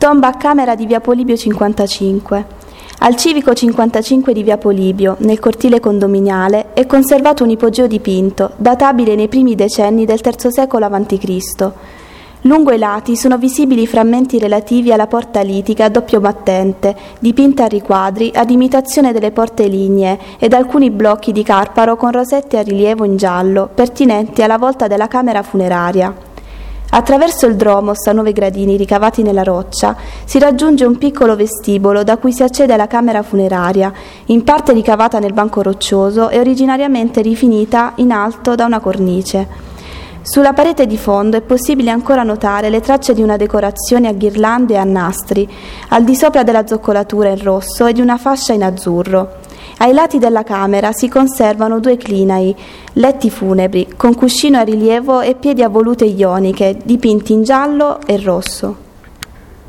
tomba a camera di via Polibio 55. Al civico 55 di via Polibio, nel cortile condominiale, è conservato un ipogeo dipinto, databile nei primi decenni del III secolo a.C. Lungo i lati sono visibili frammenti relativi alla porta litica a doppio battente, dipinta a riquadri ad imitazione delle porte lignee, ed alcuni blocchi di carparo con rosette a rilievo in giallo, pertinenti alla volta della camera funeraria. Attraverso il dromos a 9 gradini ricavati nella roccia si raggiunge un piccolo vestibolo da cui si accede alla camera funeraria, in parte ricavata nel banco roccioso e originariamente rifinita in alto da una cornice. Sulla parete di fondo è possibile ancora notare le tracce di una decorazione a ghirlande e a nastri, al di sopra della zoccolatura in rosso e di una fascia in azzurro. Ai lati della camera si conservano 2 clinai, letti funebri, con cuscino a rilievo e piedi a volute ioniche, dipinti in giallo e rosso.